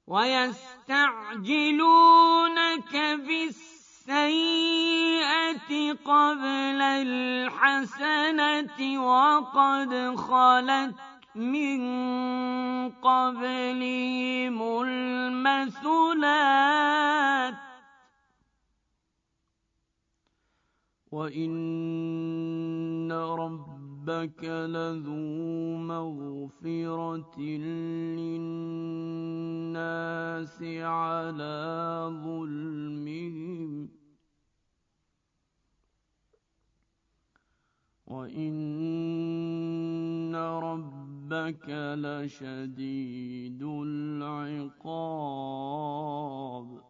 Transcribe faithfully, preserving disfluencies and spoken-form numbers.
وَيَسْتَعْجِلُونَكَ بِالسَّيِّئَةِ قَبْلَ الْحَسَنَةِ وَقَدْ خَلَتْ مِن قَبْلِهِمُ الْمَثُلَاتُ ۗ وَإِنَّ رَبَّكَ لَذُو مَغْفِرَةٍ لِّلنَّاسِ عَلَىٰ ظُلْمِهِمْ ۖ وَإِنَّ رَبَّكَ لَشَدِيدُ الْعِقَابِ